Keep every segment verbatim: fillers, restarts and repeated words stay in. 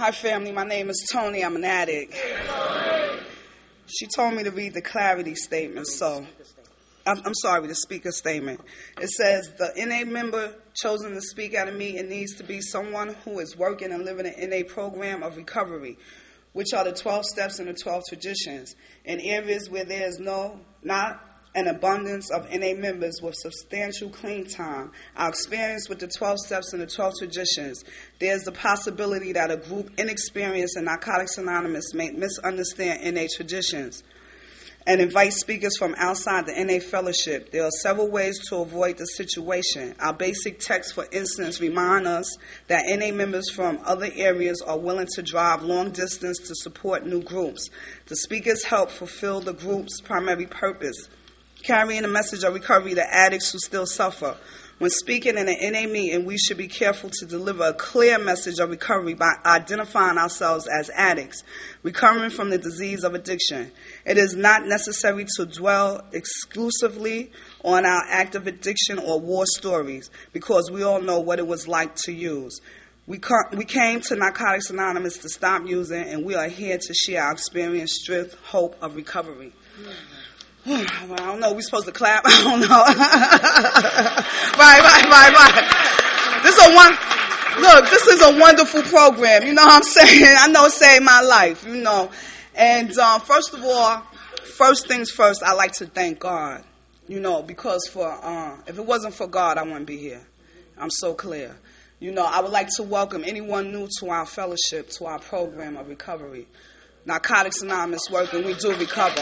Hi, family. My name is Tony. I'm an addict. She told me to read the clarity statement, so I'm, I'm sorry, the speaker statement. It says, the N A member chosen to speak out of me, it needs to be someone who is working and living an N A program of recovery, which are the twelve steps and the twelve traditions, in areas where there is no, not an abundance of N A members with substantial clean time. Our experience with the twelve steps and the twelve traditions, there's the possibility that a group inexperienced in Narcotics Anonymous may misunderstand N A traditions and invite speakers from outside the N A fellowship. There are several ways to avoid the situation. Our basic text, for instance, remind us that N A members from other areas are willing to drive long distance to support new groups. The speakers help fulfill the group's primary purpose, carrying a message of recovery to addicts who still suffer. When speaking in an N A meeting, we should be careful to deliver a clear message of recovery by identifying ourselves as addicts, recovering from the disease of addiction. It is not necessary to dwell exclusively on our active addiction or war stories, because we all know what it was like to use. We, ca- we came to Narcotics Anonymous to stop using, and we are here to share our experience, strength, hope of recovery. Well, I don't know. We supposed to clap? I don't know. right, right, right, right. This is a one. Look, this is a wonderful program. You know what I'm saying? I know it saved my life. You know, and uh, first of all, first things first, I like to thank God. You know, because for uh, if it wasn't for God, I wouldn't be here. I'm so clear. You know, I would like to welcome anyone new to our fellowship, to our program of recovery. Narcotics Anonymous work, and we do recover.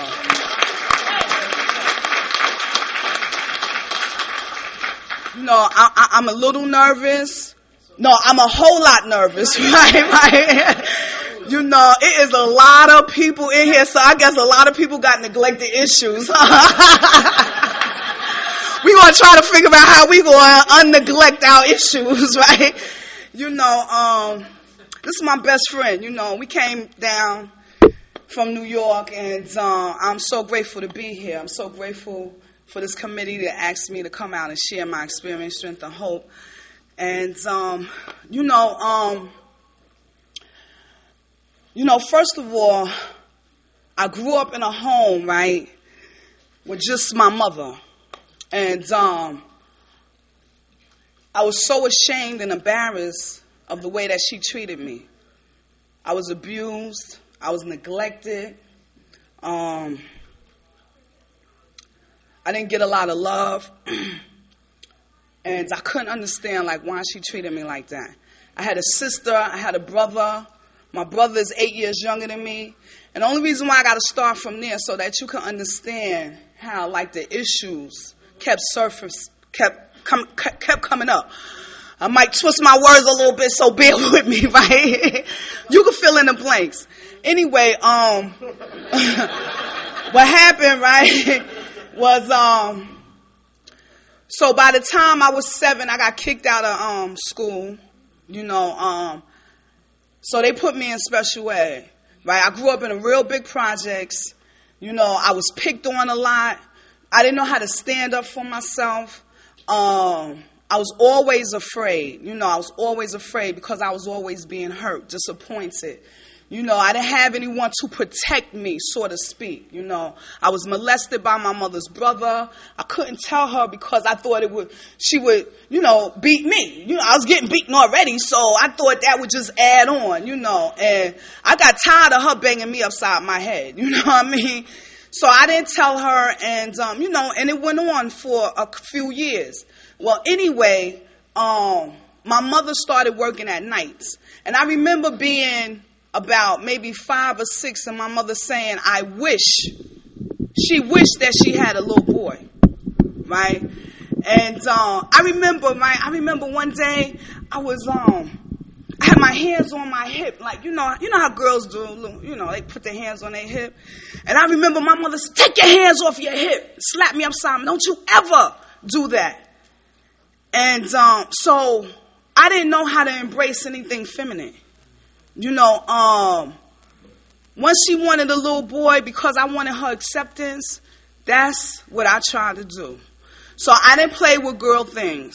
You know, I, I, I'm a little nervous. No, I'm a whole lot nervous, right? Right? You know, it is a lot of people in here, so I guess a lot of people got neglected issues. We gonna try to figure out how we gonna un-neglect our issues, right? You know, um, this is my best friend. You know, we came down from New York, and uh, I'm so grateful to be here. I'm so grateful for this committee that asked me to come out and share my experience, strength, and hope. And, um, you know, um, you know, first of all, I grew up in a home, right, with just my mother. And um, I was so ashamed and embarrassed of the way that she treated me. I was abused. I was neglected. Um... I didn't get a lot of love, and I couldn't understand, like, why she treated me like that. I had a sister, I had a brother. My brother is eight years younger than me, and the only reason why I got to start from there so that you can understand how, like, the issues kept surface, kept com, kept coming up. I might twist my words a little bit, so bear with me, right? You can fill in the blanks. Anyway, um, what happened, right? was, um, so by the time I was seven, I got kicked out of, um, school, you know, um, so they put me in special ed, right? I grew up in a real big projects, you know, I was picked on a lot. I didn't know how to stand up for myself. Um, I was always afraid, you know, I was always afraid because I was always being hurt, disappointed. You know, I didn't have anyone to protect me, so to speak. You know, I was molested by my mother's brother. I couldn't tell her because I thought it would, she would, you know, beat me. You know, I was getting beaten already, so I thought that would just add on, you know. And I got tired of her banging me upside my head, you know what I mean? So I didn't tell her, and, um, you know, and it went on for a few years. Well, anyway, um, my mother started working at nights. And I remember being about maybe five or six, and my mother saying, I wish, she wished that she had a little boy, right? And uh, I remember, right, I remember one day, I was, um, I had my hands on my hip, like, you know, you know how girls do, you know, they put their hands on their hip. And I remember my mother said, take your hands off your hip, slap me upside, don't you ever do that. And um, so I didn't know how to embrace anything feminine. You know, um, once she wanted a little boy because I wanted her acceptance, that's what I tried to do. So I didn't play with girl things.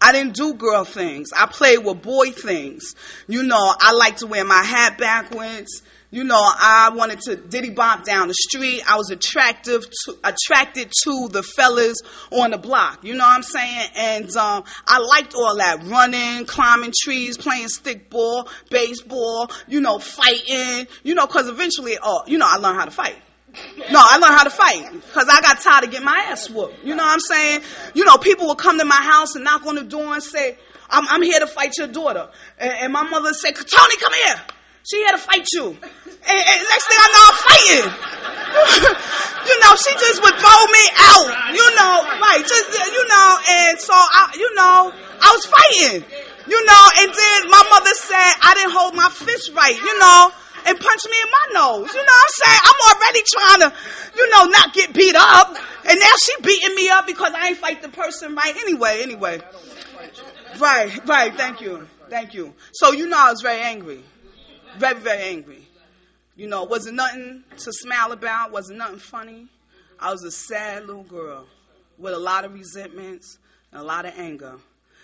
I didn't do girl things. I played with boy things. You know, I like to wear my hat backwards. You know, I wanted to diddy bop down the street. I was attractive to, attracted to the fellas on the block. You know what I'm saying? And um, I liked all that. Running, climbing trees, playing stickball, baseball, you know, fighting. You know, because eventually, oh, you know, I learned how to fight. No, I learned how to fight because I got tired of getting my ass whooped. You know what I'm saying? You know, people would come to my house and knock on the door and say, I'm, I'm here to fight your daughter. And, and my mother would say, Tony, come here. She here to fight you. And, and next thing I know, I'm fighting. You know, she just would throw me out. You know, right. Just, you know, and so, I, you know, I was fighting. You know, and then my mother said I didn't hold my fist right, you know, and punched me in my nose. You know what I'm saying? I'm already trying to, you know, not get beat up. And now she beating me up because I ain't fight the person right. Anyway, anyway. Right, right. Thank you. Thank you. So, you know, I was very angry. Very, very angry. You know, wasn't nothing to smile about, wasn't nothing funny. I was a sad little girl with a lot of resentments and a lot of anger.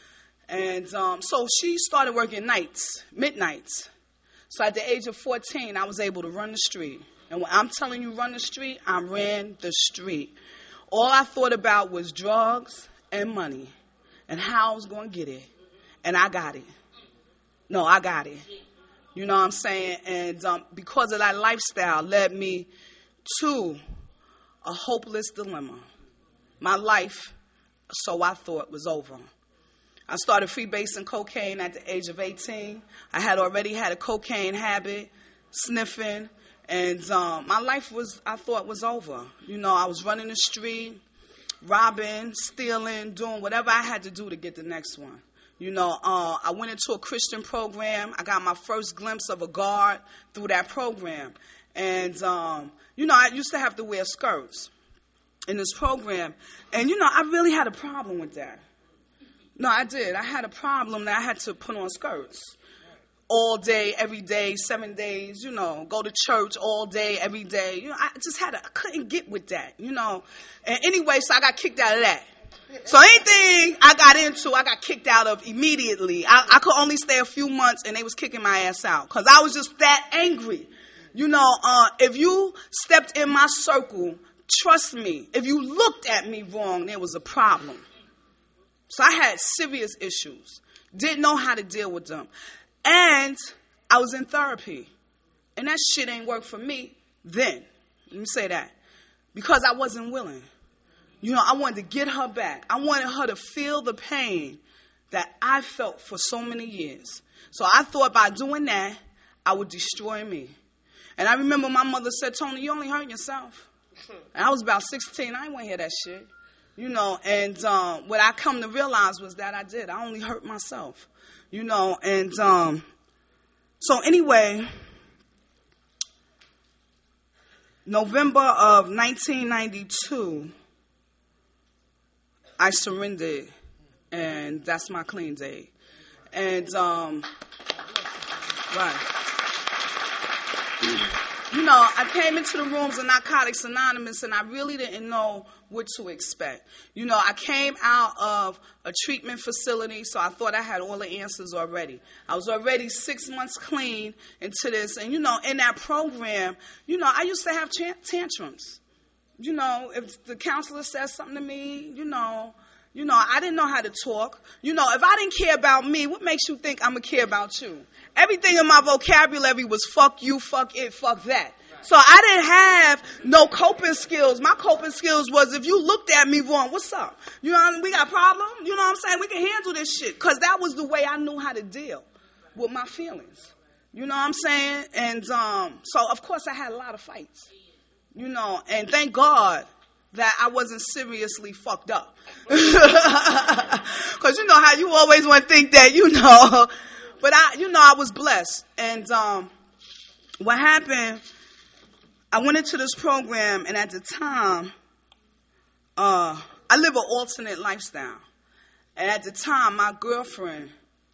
And um, so she started working nights, midnights. So at the age of fourteen, I was able to run the street. And when I'm telling you run the street, I ran the street. All I thought about was drugs and money and how I was going to get it. And I got it. No, I got it. You know what I'm saying? And um, because of that lifestyle led me to a hopeless dilemma. My life, so I thought, was over. I started freebasing cocaine at the age of eighteen. I had already had a cocaine habit, sniffing, and um, my life was, I thought, was over. You know, I was running the street, robbing, stealing, doing whatever I had to do to get the next one. You know, uh, I went into a Christian program. I got my first glimpse of a God through that program. And, um, you know, I used to have to wear skirts in this program. And, you know, I really had a problem with that. No, I did. I had a problem that I had to put on skirts all day, every day, seven days, you know, go to church all day, every day. You know, I just had to, I couldn't get with that, you know. And anyway, so I got kicked out of that. So anything I got into, I got kicked out of immediately. I, I could only stay a few months, and they was kicking my ass out because I was just that angry. You know, uh, if you stepped in my circle, trust me, if you looked at me wrong, there was a problem. So I had serious issues. Didn't know how to deal with them. And I was in therapy. And that shit ain't work for me then. Let me say that. Because I wasn't willing. You know, I wanted to get her back. I wanted her to feel the pain that I felt for so many years. So I thought by doing that, I would destroy me. And I remember my mother said, Tony, you only hurt yourself. And I was about sixteen. I didn't want to hear that shit. You know, and um, what I come to realize was that I did. I only hurt myself. You know, and um, so anyway, November of nineteen ninety-two, I surrendered, and that's my clean day. And, um, right. You know, I came into the rooms of Narcotics Anonymous, and I really didn't know what to expect. You know, I came out of a treatment facility, so I thought I had all the answers already. I was already six months clean into this, and, you know, in that program, you know, I used to have tantrums. You know, if the counselor says something to me, you know, you know, I didn't know how to talk. You know, if I didn't care about me, what makes you think I'm going to care about you? Everything in my vocabulary was fuck you, fuck it, fuck that. So I didn't have no coping skills. My coping skills was if you looked at me wrong, what's up? You know what I mean? We got a problem? You know what I'm saying? We can handle this shit. Because that was the way I knew how to deal with my feelings. You know what I'm saying? And um, so, of course, I had a lot of fights. You know, and thank God that I wasn't seriously fucked up. Because you know how you always want to think that, you know. But, I, you know, I was blessed. And um, what happened, I went into this program, and at the time, uh, I live an alternate lifestyle. And at the time, my girlfriend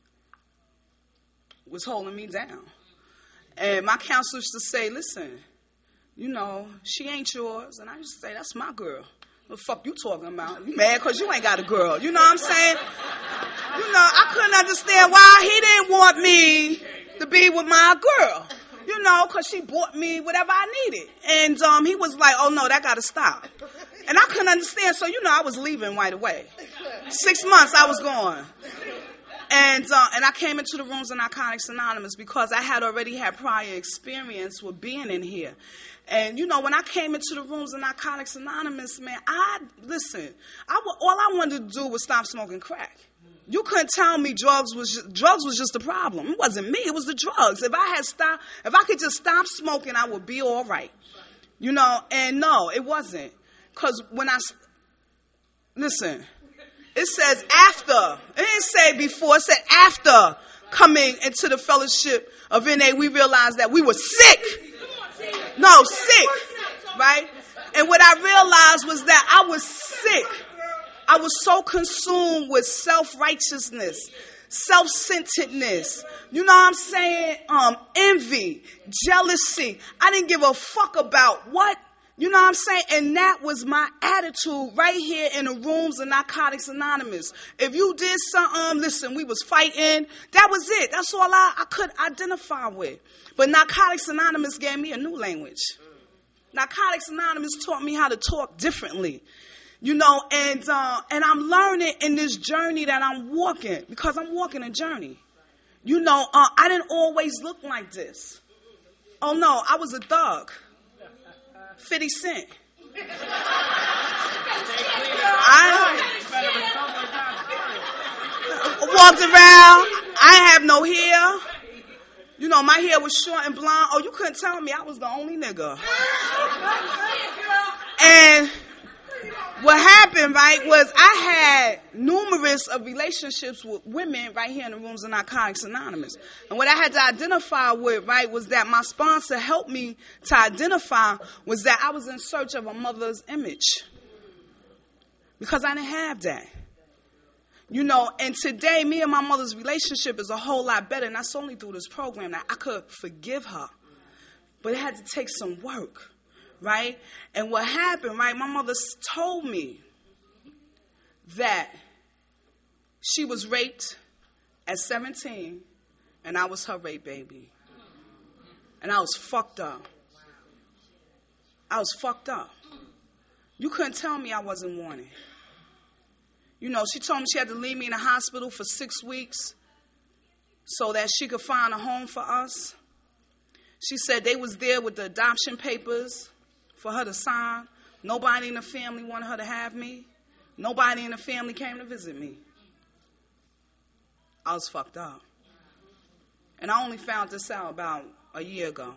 was holding me down. And my counselor used to say, listen, you know, she ain't yours. And I used to say, that's my girl. What the fuck you talking about? You mad because you ain't got a girl. You know what I'm saying? You know, I couldn't understand why he didn't want me to be with my girl. You know, because she bought me whatever I needed. And um, he was like, oh, no, that got to stop. And I couldn't understand. So, you know, I was leaving right away. Six months I was gone. And uh, and I came into the rooms of Narcotics Anonymous because I had already had prior experience with being in here. And, you know, when I came into the rooms of Narcotics Anonymous, man, I, listen, I, all I wanted to do was stop smoking crack. You couldn't tell me drugs was just, drugs was just the problem. It wasn't me. It was the drugs. If I had stopped, if I could just stop smoking, I would be all right. You know, and no, it wasn't. Because when I, listen, it says after. It didn't say before. It said after coming into the fellowship of N A, we realized that we were sick. No, sick. Right? And what I realized was that I was sick. I was so consumed with self-righteousness, self-centeredness. You know what I'm saying? Um, envy, jealousy. I didn't give a fuck about what. You know what I'm saying? And that was my attitude right here in the rooms of Narcotics Anonymous. If you did something, listen, we was fighting. That was it. That's all I, I could identify with. But Narcotics Anonymous gave me a new language. Narcotics Anonymous taught me how to talk differently. You know, and uh, and I'm learning in this journey that I'm walking, because I'm walking a journey. You know, uh, I didn't always look like this. Oh, no, I was a thug. fifty Cent. I walked around. I didn't have no hair. You know, my hair was short and blonde. Oh, you couldn't tell me I was the only nigga. And what happened, right, was I had numerous of relationships with women right here in the rooms of Narcotics Anonymous. And what I had to identify with, right, was that my sponsor helped me to identify was that I was in search of a mother's image. Because I didn't have that. You know, and today, me and my mother's relationship is a whole lot better. And that's only through this program that I could forgive her. But it had to take some work. Right? And what happened, right, my mother told me that she was raped at seventeen and I was her rape baby. And I was fucked up. I was fucked up. You couldn't tell me I wasn't wanted. You know, she told me she had to leave me in the hospital for six weeks so that she could find a home for us. She said they was there with the adoption papers for her to sign. Nobody in the family wanted her to have me. Nobody in the family came to visit me. I was fucked up. And I only found this out about a year ago.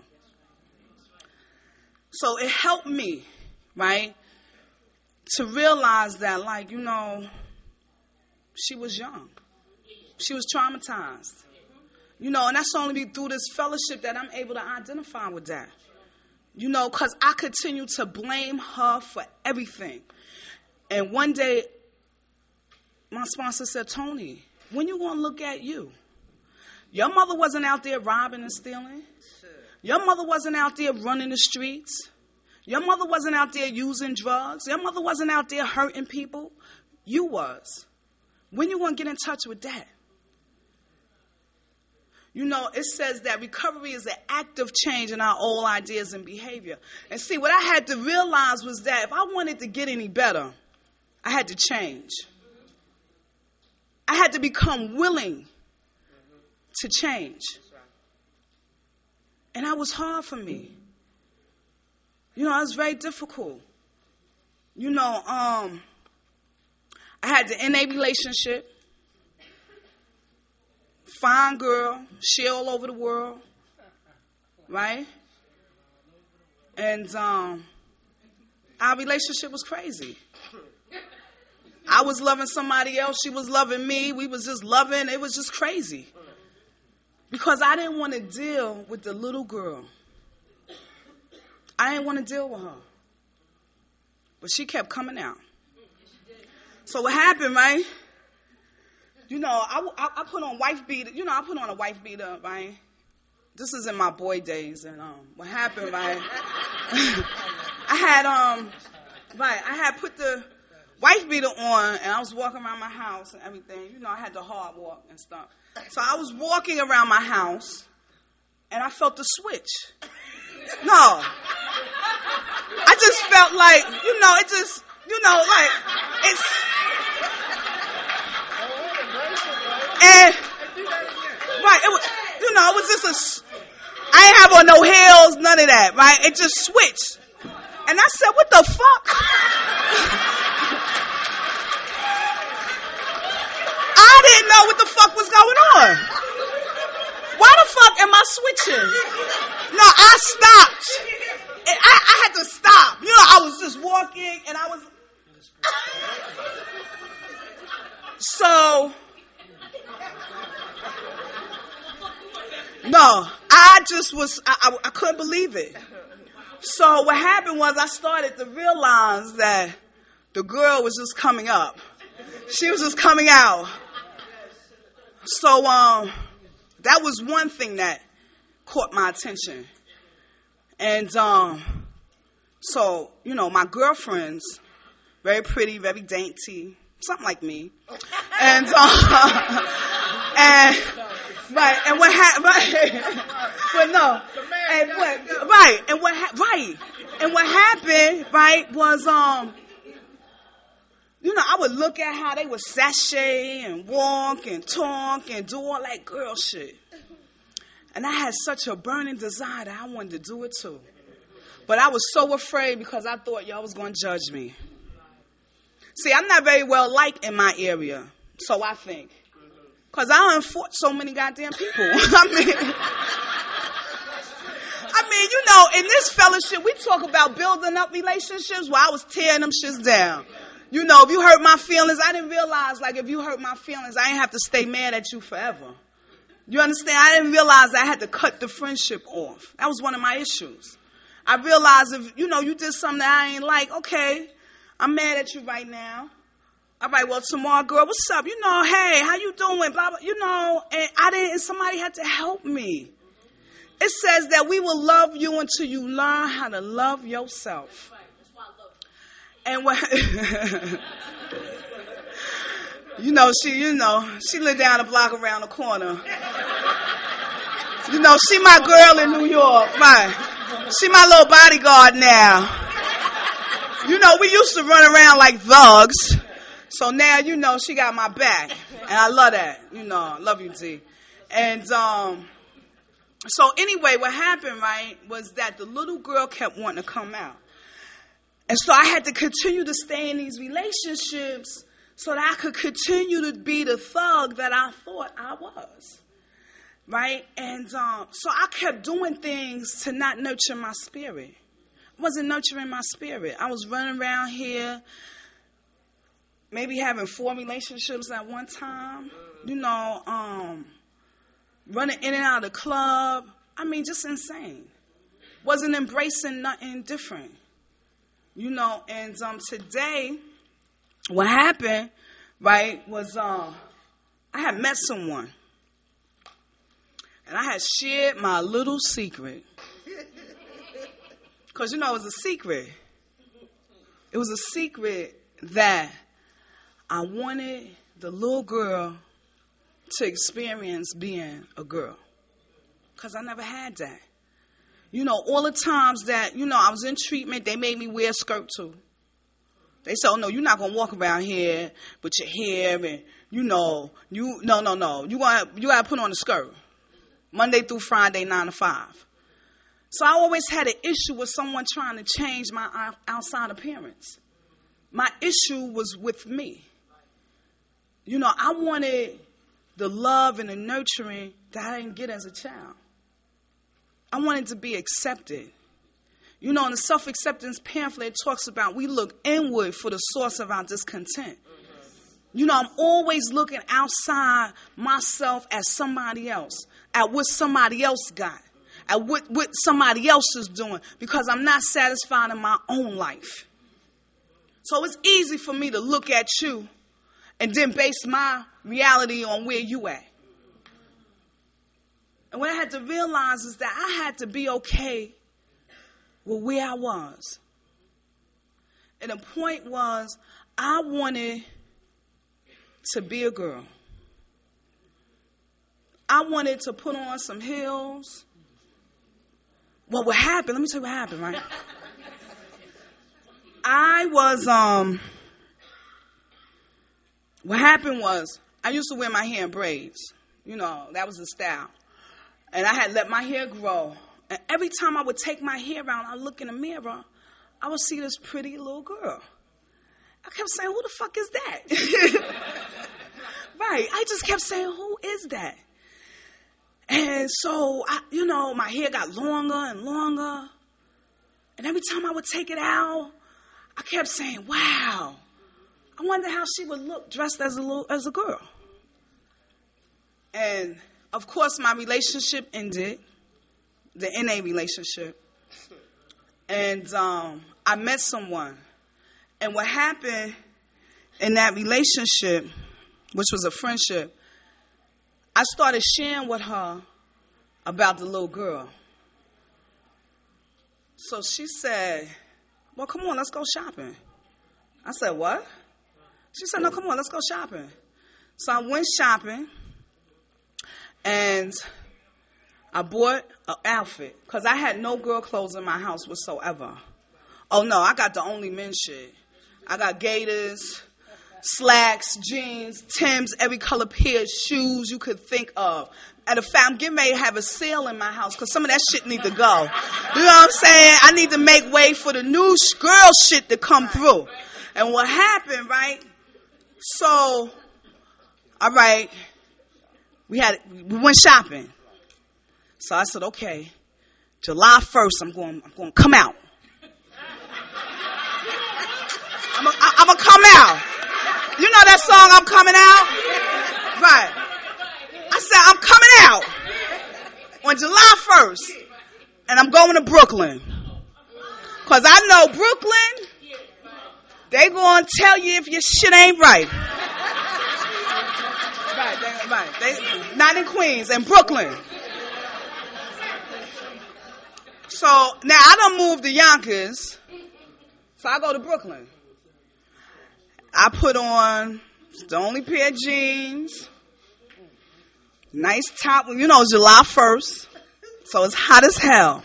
So it helped me, right, to realize that, like, you know, she was young. She was traumatized. You know, and that's only through this fellowship that I'm able to identify with that. You know, because I continue to blame her for everything. And one day, my sponsor said, Tony, when you going to look at you? Your mother wasn't out there robbing and stealing. Your mother wasn't out there running the streets. Your mother wasn't out there using drugs. Your mother wasn't out there hurting people. You was. When you going to get in touch with that? You know, it says that recovery is an active change in our old ideas and behavior. And see, what I had to realize was that if I wanted to get any better, I had to change. I had to become willing to change. And that was hard for me. You know, it was very difficult. You know, um, I had the N A relationship. Fine girl, she all over the world, right? And um, our relationship was crazy. I was loving somebody else, she was loving me. We was just loving, it was just crazy. Because I didn't want to deal with the little girl. I didn't want to deal with her. But she kept coming out. So what happened, right? You know, I, I, I put on wife beater. You know, I put on a wife beater, right? This is in my boy days. And um, what happened, right? I had, um, right, I had put the wife beater on, and I was walking around my house and everything. You know, I had the hard walk and stuff. So I was walking around my house, and I felt the switch. No. I just felt like, you know, it just, you know, like, it's... And, right, it was, you know, it was just a... I ain't have on no heels, none of that, right? It just switched. And I said, what the fuck? I didn't know what the fuck was going on. Why the fuck am I switching? No, I stopped. And I, I had to stop. You know, I was just walking and I was... So... No, I just was, I, I, I couldn't believe it. So what happened was I started to realize that the girl was just coming up. She was just coming out. So um, that was one thing that caught my attention. And um, so, you know, my girlfriends, very pretty, very dainty, something like me. And, uh, and, right, and what happened, right, but no, and what, right, and what, ha- right, and what happened, right, was, um, you know, I would look at how they would sashay and walk and talk and do all that girl shit. And I had such a burning desire that I wanted to do it too. But I was so afraid because I thought y'all was going to judge me. See, I'm not very well liked in my area, so I think. Because I done fought so many goddamn people. I mean, I mean, you know, in this fellowship, we talk about building up relationships. Well, I was tearing them shits down. You know, if you hurt my feelings, I didn't realize, like, if you hurt my feelings, I didn't have to stay mad at you forever. You understand? I didn't realize I had to cut the friendship off. That was one of my issues. I realized if, you know, you did something that I ain't like, okay, I'm mad at you right now. All right, well, tomorrow, girl, what's up? You know, hey, how you doing? Blah, blah, you know, and I didn't, and somebody had to help me. It says that we will love you until you learn how to love yourself. And what, you know, she, you know, she lived down the block around the corner. You know, she my girl in New York, right? She my little bodyguard now. You know, we used to run around like thugs. So now, you know, she got my back. And I love that. You know, I love you, T. And um, so anyway, what happened, right, was that the little girl kept wanting to come out. And so I had to continue to stay in these relationships so that I could continue to be the thug that I thought I was. Right? And um, so I kept doing things to not nurture my spirit. I wasn't nurturing my spirit. I was running around here, maybe having four relationships at one time, you know, um, running in and out of the club. I mean, just insane. Wasn't embracing nothing different, you know. And um, today, what happened, right, was uh, I had met someone. And I had shared my little secret. Because, you know, it was a secret. It was a secret that I wanted the little girl to experience being a girl. Because I never had that. You know, all the times that, you know, I was in treatment, they made me wear a skirt too. They said, oh, no, you're not going to walk around here with your hair and, you know, you, no, no, no. You got you got to put on a skirt. Monday through Friday, nine to five. So I always had an issue with someone trying to change my outside appearance. My issue was with me. You know, I wanted the love and the nurturing that I didn't get as a child. I wanted to be accepted. You know, in the self-acceptance pamphlet, it talks about we look inward for the source of our discontent. You know, I'm always looking outside myself as somebody else, at what somebody else got, at what, what somebody else is doing, because I'm not satisfied in my own life. So it's easy for me to look at you and then base my reality on where you at. And what I had to realize is that I had to be okay with where I was. And the point was, I wanted to be a girl. I wanted to put on some heels. Well, what happened? Let me tell you what happened, right? I was, um, what happened was, I used to wear my hair in braids. You know, that was the style. And I had let my hair grow. And every time I would take my hair out, I look in the mirror, I would see this pretty little girl. I kept saying, who the fuck is that? Right. I just kept saying, who is that? And so, I, you know, my hair got longer and longer. And every time I would take it out, I kept saying, wow, I wonder how she would look dressed as a little, as a girl. And, of course, my relationship ended, the N A relationship. And um, I met someone. And what happened in that relationship, which was a friendship, I started sharing with her about the little girl. So she said, well, come on, let's go shopping. I said, what? She said, no, come on, let's go shopping. So I went shopping, and I bought an outfit, because I had no girl clothes in my house whatsoever. Oh, no, I got the only men shit. I got gaiters, slacks, jeans, Timbs, every color pair of shoes you could think of. And if I'm getting ready to have a sale in my house, because some of that shit need to go. You know what I'm saying? I need to make way for the new girl shit to come through. And what happened, right? So, all right, we had we went shopping. So I said, okay, July first, I'm going, I'm going to come out. I'm going I'm to come out. You know that song, I'm Coming Out? Right. I said, I'm coming out on July first, and I'm going to Brooklyn. Because I know Brooklyn, they going to tell you if your shit ain't right. Right, they, right. They, not in Queens, in Brooklyn. So, now I done moved to Yonkers, so I go to Brooklyn. I put on the only pair of jeans, nice top, you know, July first, so it's hot as hell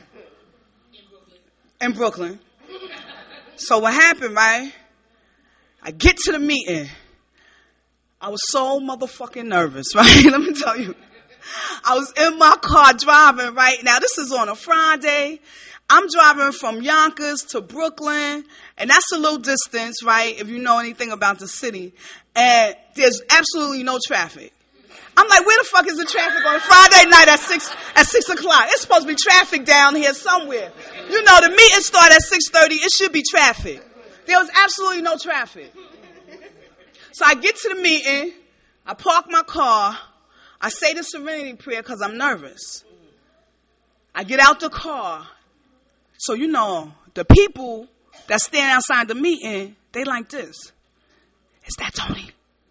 in Brooklyn. So what happened, right? I get to the meeting. I was so motherfucking nervous, right? Let me tell you. I was in my car driving, right? Now, this is on a Friday. I'm driving from Yonkers to Brooklyn, and that's a little distance, right, if you know anything about the city. And there's absolutely no traffic. I'm like, where the fuck is the traffic on Friday night at six at six o'clock? It's supposed to be traffic down here somewhere. You know, the meeting started at six thirty. It should be traffic. There was absolutely no traffic. So I get to the meeting. I park my car. I say the serenity prayer because I'm nervous. I get out the car. So, you know, the people that stand outside the meeting, they like this. Is that Tony?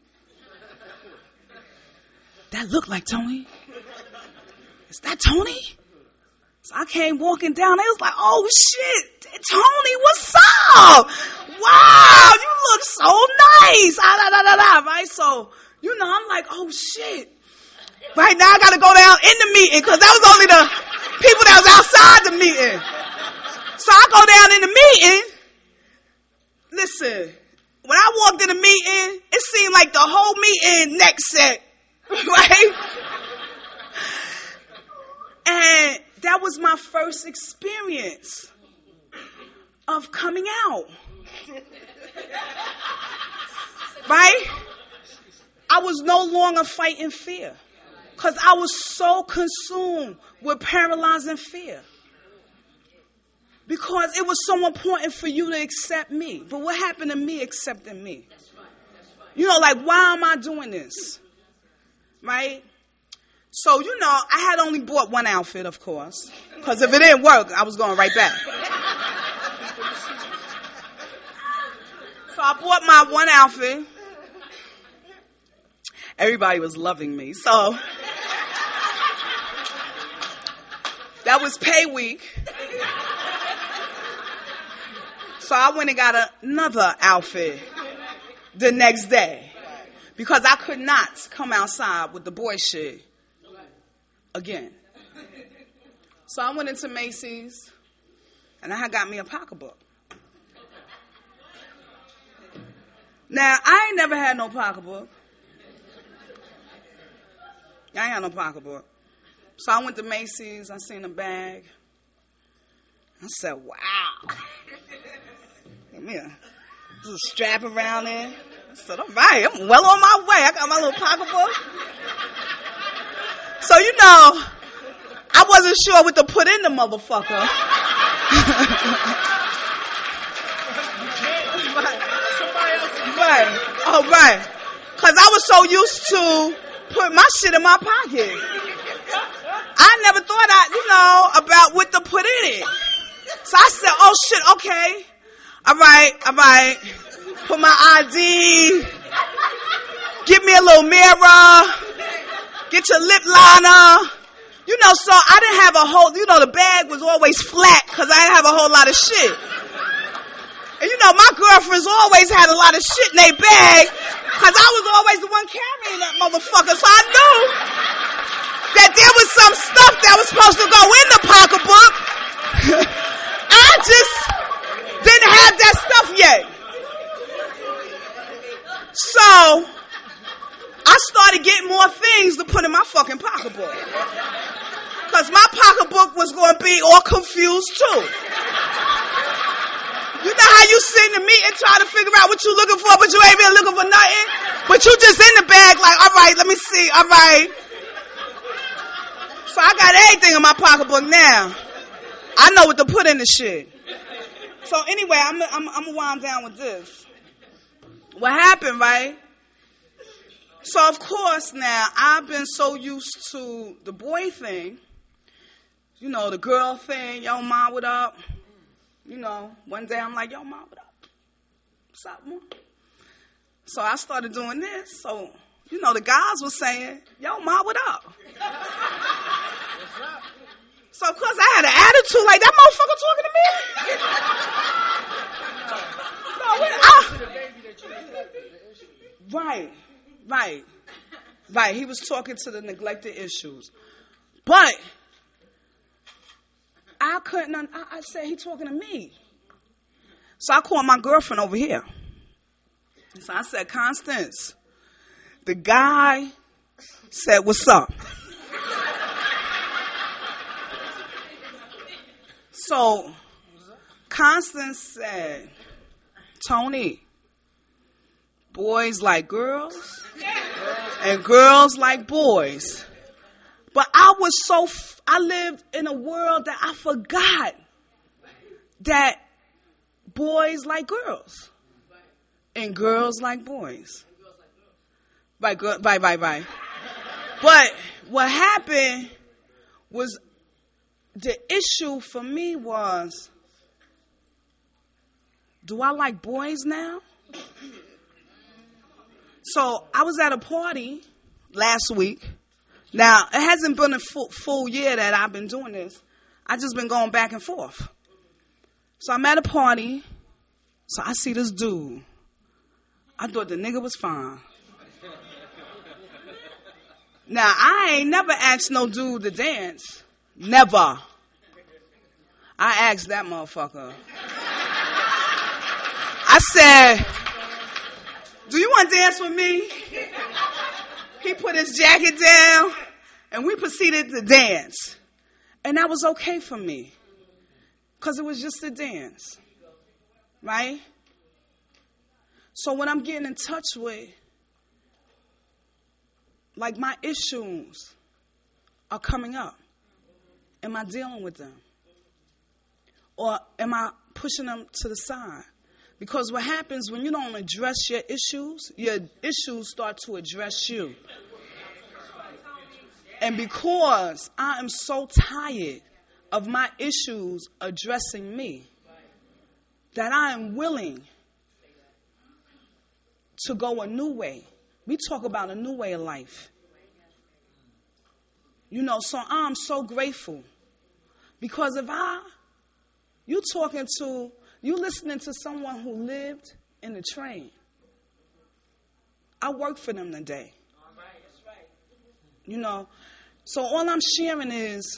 That look like Tony? Is that Tony? So I came walking down. They was like, oh, shit. Tony, what's up? Wow, you look so nice. Ah, da, da, da, da. Right? So, you know, I'm like, oh, shit. Right now I got to go down in the meeting because that was only the people that was outside the meeting. So I go down in the meeting. Listen, when I walked in the meeting, it seemed like the whole meeting neck set, right? And that was my first experience of coming out. Right? I was no longer fighting fear because I was so consumed with paralyzing fear. Because it was so important for you to accept me. But what happened to me accepting me? You know, like, why am I doing this? Right? So, you know, I had only bought one outfit, of course. Because if it didn't work, I was going right back. So I bought my one outfit. Everybody was loving me. So that was pay week. So So I went and got another outfit the next day because I could not come outside with the boy shit again. So I went into Macy's and I had got me a pocketbook. Now, I ain't never had no pocketbook. I ain't had no pocketbook. So I went to Macy's, I seen a bag. I said, wow. Give me a little strap around it. I said, all right, I'm well on my way. I got my little pocketbook. So, you know, I wasn't sure what to put in the motherfucker. Right. Oh, right. Because I was so used to put my shit in my pocket. I never thought, I, you know, about what to put in it. So I said, oh, shit, okay. All right, all right. Put my I D. Get me a little mirror. Get your lip liner. You know, so I didn't have a whole, you know, the bag was always flat because I didn't have a whole lot of shit. And you know, my girlfriends always had a lot of shit in their bag because I was always the one carrying that motherfucker. So I knew that there was some stuff that was supposed to go in the pocketbook. I just didn't have that stuff yet. So I started getting more things to put in my fucking pocketbook. Because my pocketbook was going to be all confused too. You know how you sit in the meeting trying to figure out what you looking for, but you ain't really looking for nothing? But you just in the bag like, all right, let me see, all right. So I got everything in my pocketbook now. I know what to put in the shit. So anyway, I'm, I'm, I'm going to wind down with this. What happened, right? So of course now, I've been so used to the boy thing, you know, the girl thing, yo, ma, what up? You know, one day I'm like, yo, ma, what up? What's up, ma? So I started doing this. So, you know, the guys were saying, yo, ma, what up? So, of course, I had an attitude like, that motherfucker talking to me? No, what, I, right, right, right. He was talking to the neglected issues. But I couldn't, I, I said, he talking to me. So I called my girlfriend over here. So I said, Constance, the guy said, what's up? So Constance said, Tony, boys like girls and girls like boys. But I was so, I lived in a world that I forgot that boys like girls and girls like boys. Right, right, right, right. But what happened was, the issue for me was, do I like boys now? So I was at a party last week. Now, it hasn't been a full, full year that I've been doing this. I just been going back and forth. So I'm at a party. So I see this dude. I thought the nigga was fine. Now, I ain't never asked no dude to dance. Never. I asked that motherfucker. I said, do you want to dance with me? He put his jacket down, and we proceeded to dance. And that was okay for me, because it was just a dance, right? So when I'm getting in touch with, like, my issues are coming up, am I dealing with them? Or am I pushing them to the side? Because what happens when you don't address your issues, your issues start to address you. And because I am so tired of my issues addressing me, that I am willing to go a new way. We talk about a new way of life. You know, so I'm so grateful. Because if I, you talking to You listening to someone who lived in the train. I worked for them today. You know, so all I'm sharing is,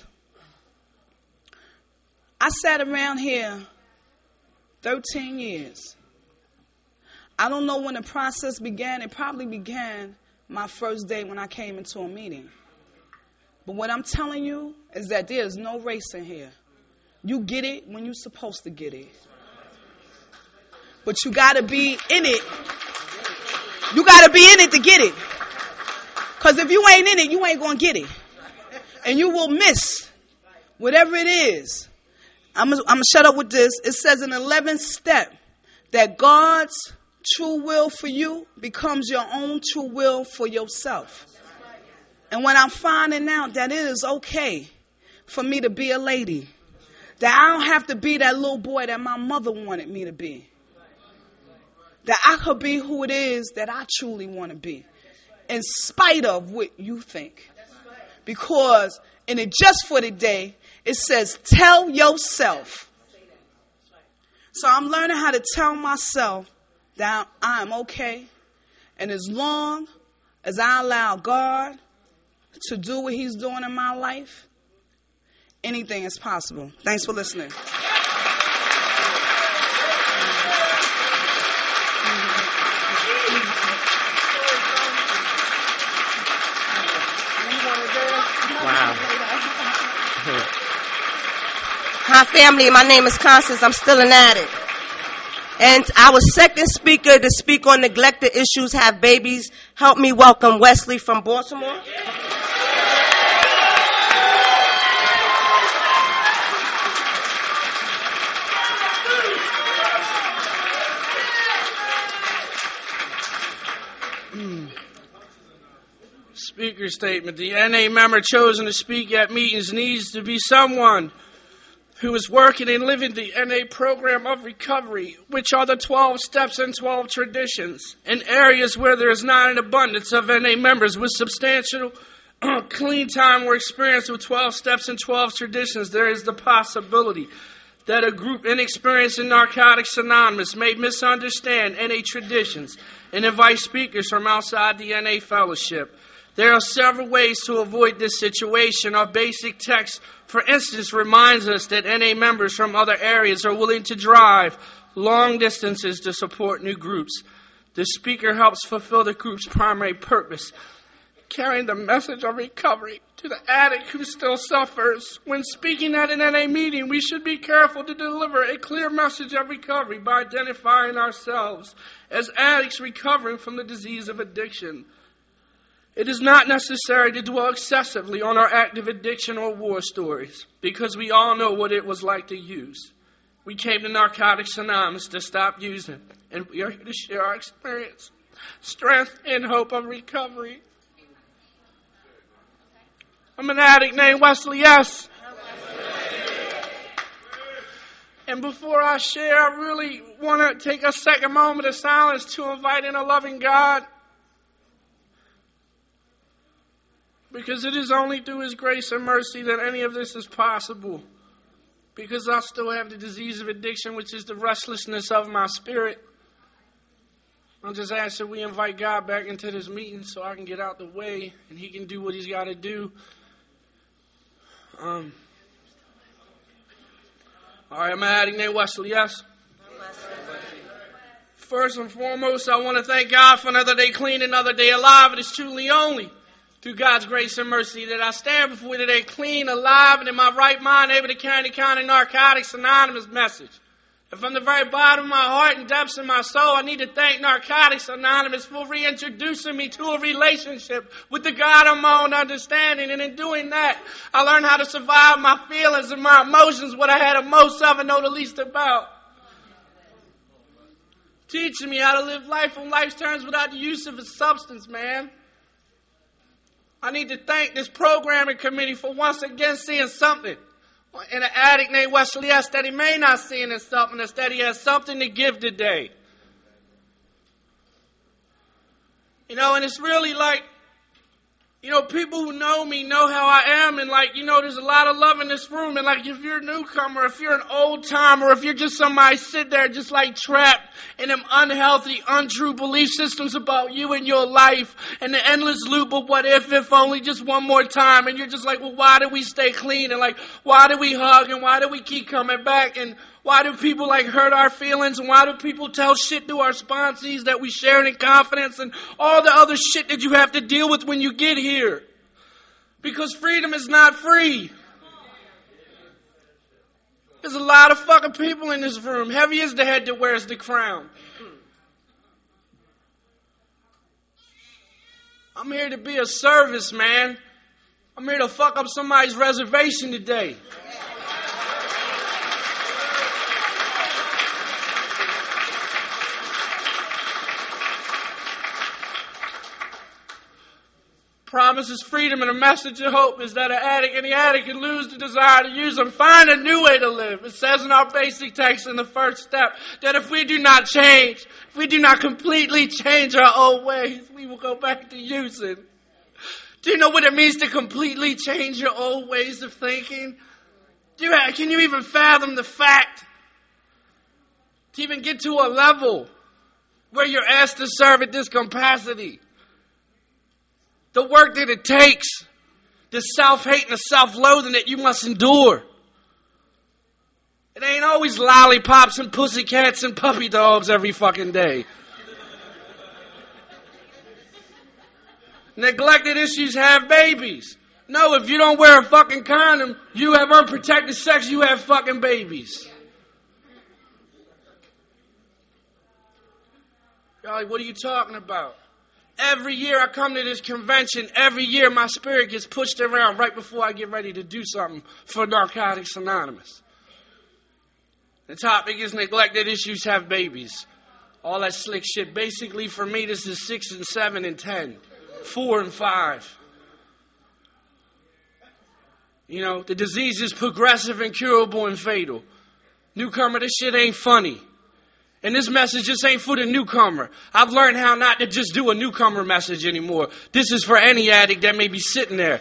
I sat around here thirteen years. I don't know when the process began. It probably began my first day when I came into a meeting. But what I'm telling you is that there is no race in here. You get it when you're supposed to get it. But you got to be in it. You got to be in it to get it. Because if you ain't in it, you ain't going to get it. And you will miss whatever it is. I'm going to shut up with this. It says in the eleventh step that God's true will for you becomes your own true will for yourself. And when I'm finding out that it is okay for me to be a lady, that I don't have to be that little boy that my mother wanted me to be, that I could be who it is that I truly want to be, in spite of what you think. Because in it just for the day, it says, tell yourself. So I'm learning how to tell myself that I'm okay. And as long as I allow God to do what he's doing in my life, anything is possible. Thanks for listening. Wow. Hi, family. My name is Constance. I'm still an addict. And our second speaker to speak on neglected issues, have babies. Help me welcome Wesley from Baltimore. Speaker statement. The N A member chosen to speak at meetings needs to be someone who is working and living the N A program of recovery, which are the twelve steps and twelve traditions, in areas where there is not an abundance of N A members with substantial clean time or experience with twelve steps and twelve traditions. There is the possibility that a group inexperienced in Narcotics Anonymous may misunderstand N A traditions and invite speakers from outside the N A fellowship. There are several ways to avoid this situation. Our basic text, for instance, reminds us that N A members from other areas are willing to drive long distances to support new groups. The speaker helps fulfill the group's primary purpose, carrying the message of recovery to the addict who still suffers. When speaking at an N A meeting, we should be careful to deliver a clear message of recovery by identifying ourselves as addicts recovering from the disease of addiction. It is not necessary to dwell excessively on our active addiction or war stories, because we all know what it was like to use. We came to Narcotics Anonymous to stop using, and we are here to share our experience, strength, and hope of recovery. I'm an addict named Wesley S. And before I share, I really want to take a second moment of silence to invite in a loving God. Because it is only through his grace and mercy that any of this is possible. Because I still have the disease of addiction, which is the restlessness of my spirit. I'll just ask that we invite God back into this meeting so I can get out the way and he can do what he's got to do. Um, all right, I'm an addict named Wesley, yes? First and foremost, I want to thank God for another day clean, another day alive. It is truly only through God's grace and mercy that I stand before you today clean, alive, and in my right mind, able to carry the kind of Narcotics Anonymous message. And from the very bottom of my heart and depths of my soul, I need to thank Narcotics Anonymous for reintroducing me to a relationship with the God of my own understanding. And in doing that, I learned how to survive my feelings and my emotions, what I had the most of and know the least about. Teaching me how to live life on life's terms without the use of a substance, man. I need to thank this programming committee for once again seeing something in an addict named Wesley S. that he may not see in himself, and that he has something to give today. You know, and it's really like, You know, people who know me know how I am, and like, you know, there's a lot of love in this room, and like, if you're a newcomer, if you're an old timer, if you're just somebody sit there just like trapped in them unhealthy, untrue belief systems about you and your life, and the endless loop of what if, if only just one more time, and you're just like, well, why do we stay clean, and like, why do we hug, and why do we keep coming back, and why do people like hurt our feelings, and why do people tell shit to our sponsees that we share in confidence, and all the other shit that you have to deal with when you get here? Because freedom is not free. There's a lot of fucking people in this room. Heavy is the head that wears the crown. I'm here to be a service, man. I'm here to fuck up somebody's reservation today. Promise is freedom, and a message of hope is that an addict, any addict can lose the desire to use them, find a new way to live. It says in our basic text in the first step that if we do not change, if we do not completely change our old ways, we will go back to using. Do you know what it means to completely change your old ways of thinking? Do you, can you even fathom the fact to even get to a level where you're asked to serve at this capacity? The work that it takes, the self-hate and the self-loathing that you must endure. It ain't always lollipops and pussycats and puppy dogs every fucking day. Neglected issues have babies. No, if you don't wear a fucking condom, you have unprotected sex, you have fucking babies. You're like, what are you talking about? Every year I come to this convention, every year my spirit gets pushed around right before I get ready to do something for Narcotics Anonymous. The topic is neglected issues have babies. All that slick shit. Basically for me this is six and seven and ten. Four and five. You know, the disease is progressive, incurable, and fatal. Newcomer, this shit ain't funny. And this message just ain't for the newcomer. I've learned how not to just do a newcomer message anymore. This is for any addict that may be sitting there.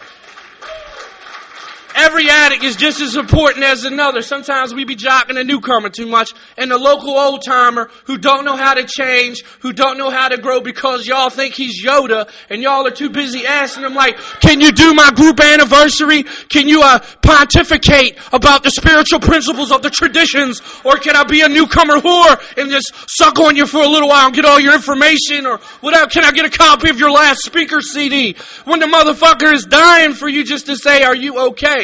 Every addict is just as important as another. Sometimes we be jocking a newcomer too much, and the local old timer who don't know how to change, who don't know how to grow because y'all think he's Yoda, and y'all are too busy asking him like, can you do my group anniversary? Can you uh, pontificate about the spiritual principles of the traditions? Or can I be a newcomer whore and just suck on you for a little while and get all your information? Or whatever? Can I get a copy of your last speaker C D? When the motherfucker is dying for you just to say, are you okay?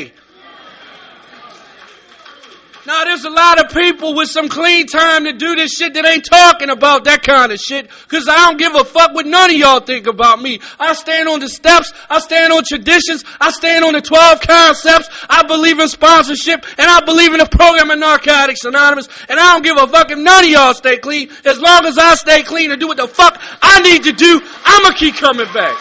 Now, there's a lot of people with some clean time to do this shit that ain't talking about that kind of shit, because I don't give a fuck what none of y'all think about me. I stand on the steps. I stand on traditions. I stand on the twelve concepts. I believe in sponsorship, and I believe in the program of Narcotics Anonymous, and I don't give a fuck if none of y'all stay clean. As long as I stay clean and do what the fuck I need to do, I'm going to keep coming back.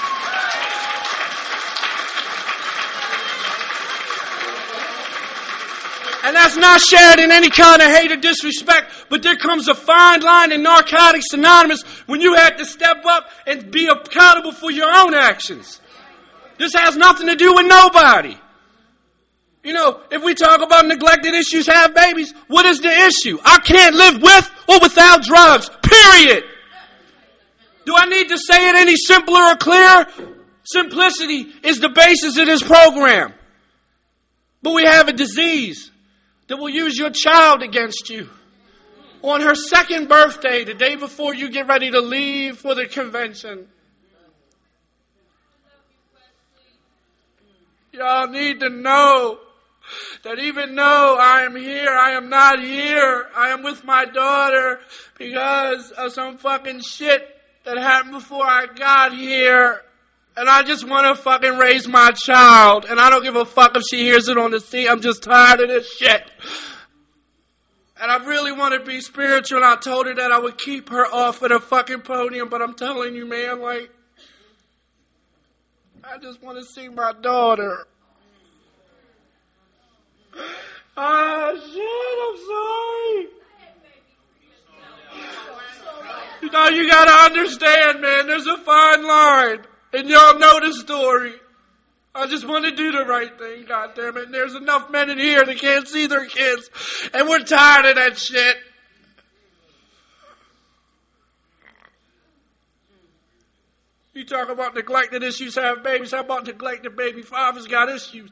And that's not shared in any kind of hate or disrespect, but there comes a fine line in Narcotics Anonymous when you have to step up and be accountable for your own actions. This has nothing to do with nobody. You know, if we talk about neglected issues have babies, what is the issue? I can't live with or without drugs, period. Do I need to say it any simpler or clearer? Simplicity is the basis of this program. But we have a disease that will use your child against you. On her second birthday, the day before you get ready to leave for the convention. Y'all need to know that even though I am here, I am not here. I am with my daughter because of some fucking shit that happened before I got here. And I just want to fucking raise my child. And I don't give a fuck if she hears it on the C. I'm just tired of this shit. And I really want to be spiritual. And I told her that I would keep her off of the fucking podium. But I'm telling you, man, like, I just want to see my daughter. Ah, shit, I'm sorry. You know, you got to understand, man, there's a fine line. And y'all know the story. I just want to do the right thing, goddammit. And there's enough men in here that can't see their kids. And we're tired of that shit. You talk about neglected issues have babies. How about neglected baby fathers got issues?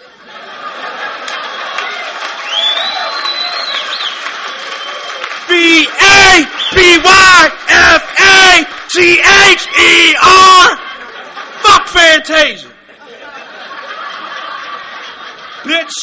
B A B Y F A T H E R. Fuck Fantasia. Bitch.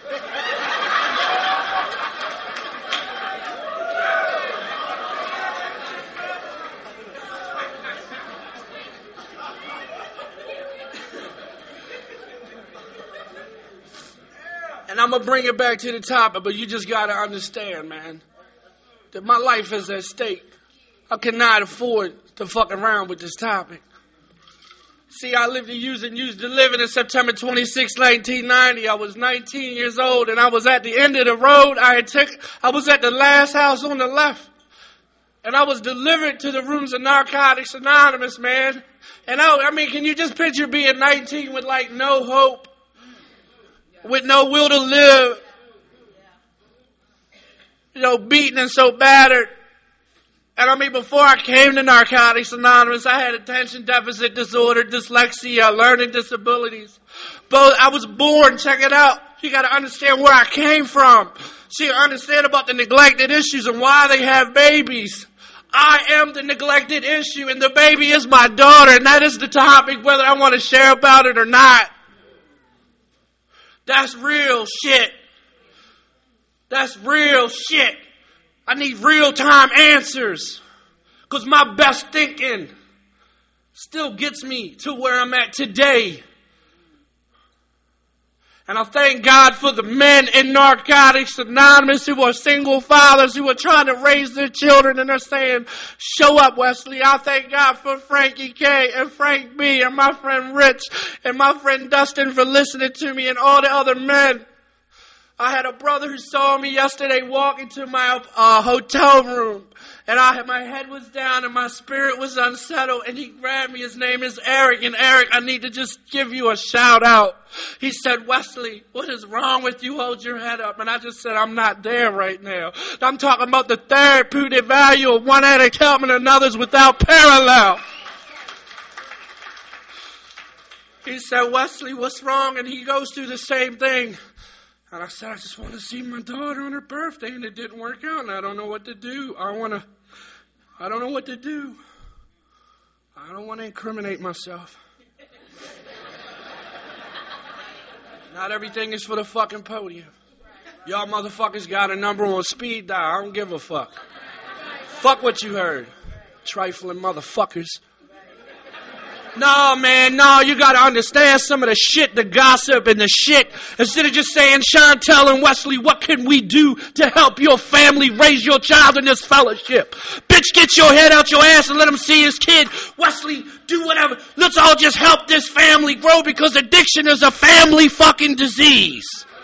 And I'm going to bring it back to the topic, but you just got to understand, man, that my life is at stake. I cannot afford to fuck around with this topic. See, I lived to use and used to live in September twenty-sixth, nineteen ninety. I was nineteen years old, and I was at the end of the road. I had took, I was at the last house on the left, and I was delivered to the rooms of Narcotics Anonymous, man. And I, I mean, can you just picture being nineteen with like no hope, with no will to live, you know, beaten and so battered. And I mean, before I came to Narcotics Anonymous, I had attention deficit disorder, dyslexia, learning disabilities. Both, I was born, check it out. You got to understand where I came from. So you understand about the neglected issues and why they have babies. I am the neglected issue, and the baby is my daughter, and that is the topic, whether I want to share about it or not. That's real shit. That's real shit. I need real-time answers. Because my best thinking still gets me to where I'm at today. And I thank God for the men in Narcotics Anonymous who are single fathers who are trying to raise their children and they're saying, show up, Wesley. I thank God for Frankie K and Frank B and my friend Rich and my friend Dustin for listening to me and all the other men. I had a brother who saw me yesterday walk into my uh, hotel room, and I my head was down and my spirit was unsettled, and he grabbed me. His name is Eric, and Eric, I need to just give you a shout out. He said, Wesley, what is wrong with you? Hold your head up. And I just said, I'm not there right now. I'm talking about the therapeutic value of one addict helping another's without parallel. He said, Wesley, what's wrong? And he goes through the same thing. And I said, I just want to see my daughter on her birthday, and it didn't work out, and I don't know what to do. I want to, I don't know what to do. I don't want to incriminate myself. Not everything is for the fucking podium. Y'all motherfuckers got a number on speed dial. I don't give a fuck. Fuck what you heard. Trifling motherfuckers. No, man, no, you gotta understand some of the shit, the gossip and the shit. Instead of just saying, Chantel and Wesley, what can we do to help your family raise your child in this fellowship? Bitch, get your head out your ass and let him see his kid. Wesley, do whatever. Let's all just help this family grow because addiction is a family fucking disease.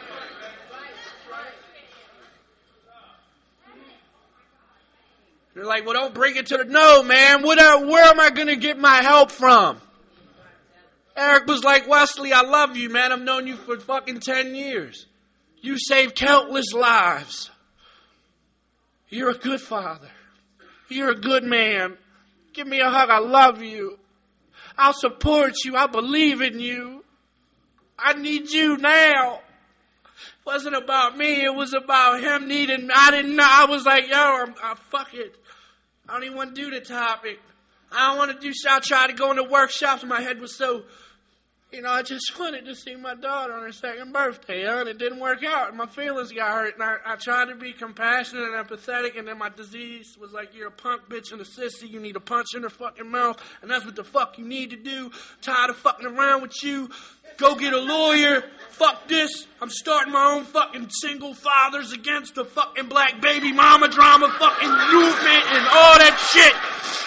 They're like, well, don't bring it to the... No, man, what, uh, where am I going to get my help from? Eric was like, Wesley, I love you, man. I've known you for fucking ten years. You saved countless lives. You're a good father. You're a good man. Give me a hug. I love you. I'll support you. I believe in you. I need you now. It wasn't about me. It was about him needing me. I didn't know. I was like, yo, I'm, I, fuck it. I don't even want to do the topic. I don't want to do, I tried to go into workshops and my head was so, you know, I just wanted to see my daughter on her second birthday, you know, and it didn't work out. And my feelings got hurt. And I, I tried to be compassionate and empathetic, and then my disease was like, you're a punk bitch and a sissy. You need a punch in her fucking mouth, and that's what the fuck you need to do. Tired of fucking around with you. Go get a lawyer. Fuck this. I'm starting my own fucking single fathers against the fucking black baby mama drama fucking movement and all that shit.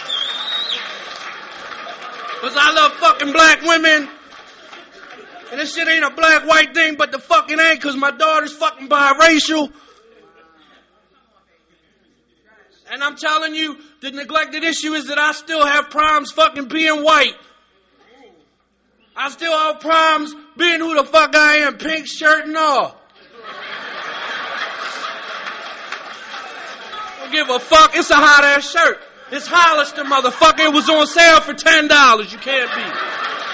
Because I love fucking black women. And this shit ain't a black-white thing, but the fucking ain't, because my daughter's fucking biracial. And I'm telling you, the neglected issue is that I still have problems fucking being white. I still have problems being who the fuck I am, pink shirt and all. Don't give a fuck. It's a hot ass shirt. It's Hollister, motherfucker. It was on sale for ten dollars. You can't beat it.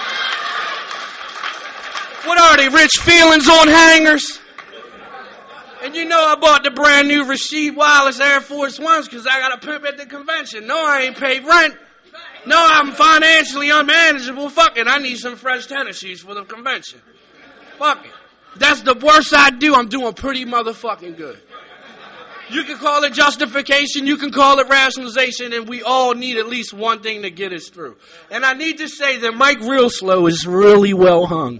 What are they, rich feelings on hangers? And you know I bought the brand new Rasheed Wallace Air Force Ones because I got a pimp at the convention. No, I ain't paid rent. No, I'm financially unmanageable. Fuck it. I need some fresh tennis shoes for the convention. Fuck it. That's the worst I do. I'm doing pretty motherfucking good. You can call it justification. You can call it rationalization. And we all need at least one thing to get us through. And I need to say that Mike Real Slow is really well hung.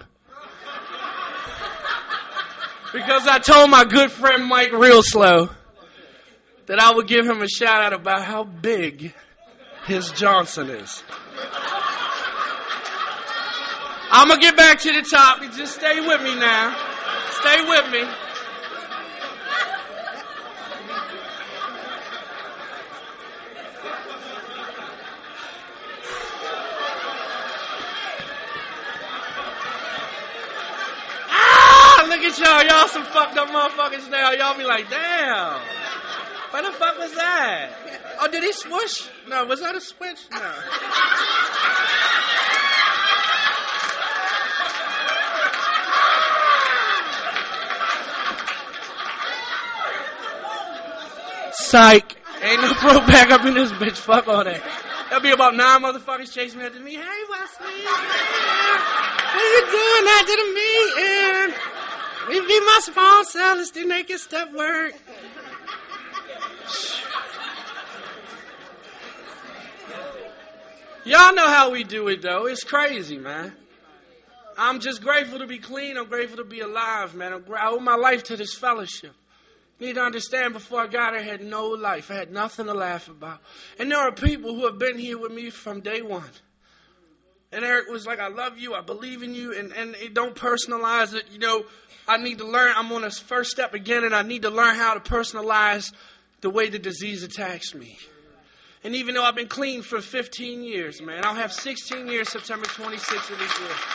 Because I told my good friend Mike Real Slow that I would give him a shout out about how big his Johnson is. I'm going to get back to the topic. Just stay with me now. Stay with me. Ah, look at y'all. Y'all some fucked up motherfuckers now. Y'all be like, damn. What the fuck was that? Oh, did he swoosh? No, was that a switch? No. Psych. Ain't no pro back up in this bitch. Fuck all that. There'll be about nine motherfuckers chasing after me. Hey, Wesley. What you doing after the meeting? We be my sponsor. Let's do naked step work. Y'all know how we do it, though. It's crazy, man. I'm just grateful to be clean. I'm grateful to be alive, man. I'm, I owe my life to this fellowship. You need to understand, before I got here, I had no life. I had nothing to laugh about. And there are people who have been here with me from day one. And Eric was like, I love you. I believe in you. And, and it don't personalize it. You know, I need to learn. I'm on this first step again, and I need to learn how to personalize the way the disease attacks me. And even though I've been clean for fifteen years, man, I'll have sixteen years September twenty-sixth of this year.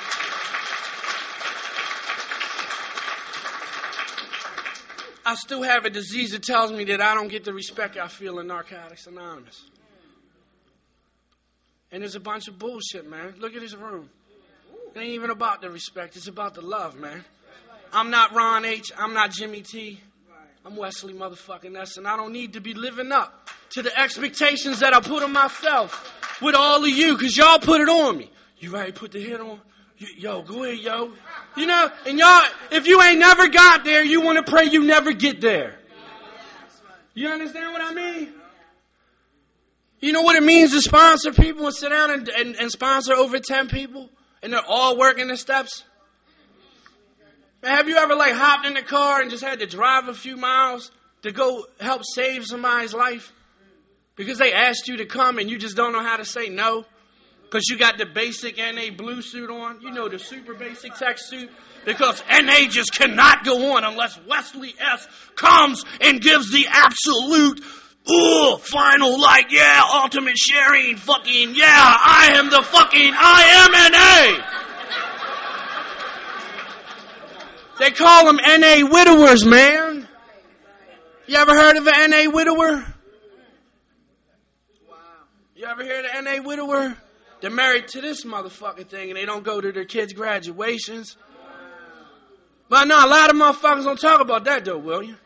I still have a disease that tells me that I don't get the respect I feel in Narcotics Anonymous. And there's a bunch of bullshit, man. Look at this room. It ain't even about the respect. It's about the love, man. I'm not Ron H. I'm not Jimmy T. I'm Wesley motherfucking S. And I don't need to be living up to the expectations that I put on myself with all of you, because y'all put it on me. You ready to put the hit on? You, yo, go ahead, yo. You know, and y'all, if you ain't never got there, you want to pray you never get there. You understand what I mean? You know what it means to sponsor people and sit down and, and, and sponsor over ten people? And they're all working the steps? Man, have you ever like hopped in the car and just had to drive a few miles to go help save somebody's life? Because they asked you to come and you just don't know how to say no? Because you got the basic N A blue suit on? You know, the super basic tech suit? Because N A just cannot go on unless Wesley S. comes and gives the absolute, ooh, final, like, yeah, ultimate sharing, fucking, yeah, I am the fucking, I am N A. They call them N A widowers, man. You ever heard of an N A widower? You ever hear of an N A widower? They're married to this motherfucking thing and they don't go to their kids' graduations. But no, a lot of motherfuckers don't talk about that though, will you?